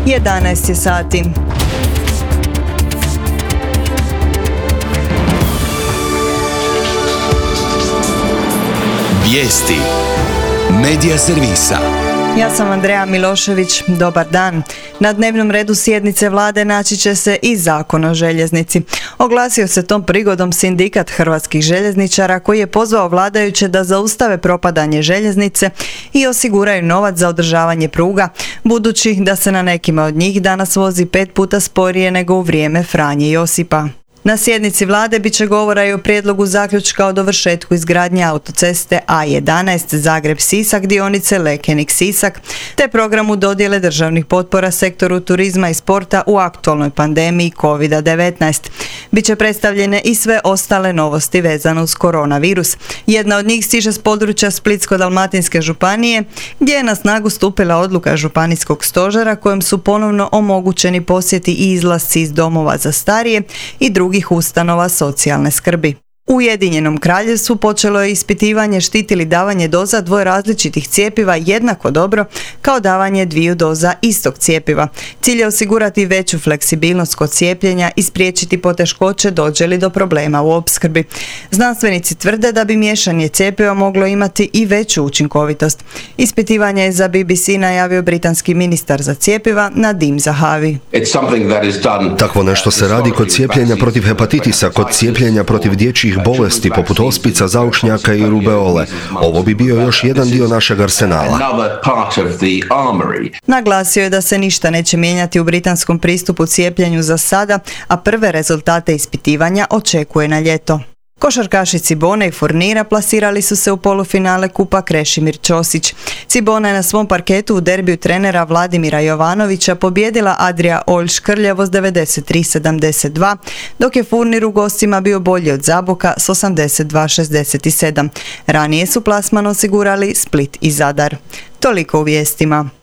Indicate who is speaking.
Speaker 1: 11 je sati.
Speaker 2: Vijesti Medija servisa.
Speaker 1: Ja sam Andreja Milošević, dobar dan. Na dnevnom redu sjednice vlade naći će se i Zakon o željeznici. Oglasio se tom prigodom sindikat hrvatskih željezničara koji je pozvao vladajuće da zaustave propadanje željeznice i osiguraju novac za održavanje pruga, budući da se na nekima od njih danas vozi 5 puta sporije nego u vrijeme Franje Josipa. Na sjednici vlade bit će govora i o prijedlogu zaključka o dovršetku izgradnje autoceste A11 Zagreb-Sisak dionice Lekenik-Sisak, te programu dodjele državnih potpora sektoru turizma i sporta u aktualnoj pandemiji COVID-19. Biće predstavljene i sve ostale novosti vezane uz koronavirus. Jedna od njih stiže s područja Splitsko-dalmatinske županije, gdje je na snagu stupila odluka županijskog stožera kojom su ponovno omogućeni posjeti i izlasci iz domova za starije i drugih ustanova socijalne skrbi. U Ujedinjenom Kraljevstvu počelo je ispitivanje štiti li davanje doza dvoje različitih cjepiva jednako dobro kao davanje 2 doza istog cjepiva. Cilj je osigurati veću fleksibilnost kod cijepljenja i spriječiti poteškoće dođe li do problema u opskrbi. Znanstvenici tvrde da bi miješanje cjepiva moglo imati i veću učinkovitost. Ispitivanje je za BBC najavio britanski ministar za cjepiva Nadim Zahavi.
Speaker 3: Takvo nešto se radi kod cijepljenja protiv hepatitisa, kod cijepljenja protiv dječjih bolesti poput ospica, zaušnjaka i rubeole. Ovo bi bio još jedan dio našeg arsenala.
Speaker 1: Naglasio je da se ništa neće mijenjati u britanskom pristupu cijepljenju za sada, a prve rezultate ispitivanja očekuje na ljeto. Košarkaši Cibone i Furnira plasirali su se u polufinale kupa Krešimir Ćosić. Cibona je na svom parketu u derbiju trenera Vladimira Jovanovića pobijedila Adria Olj Škrljevo s 93-72, dok je Furnir u gostima bio bolji od Zaboka s 82-67. Ranije su plasman osigurali Split i Zadar. Toliko u vijestima.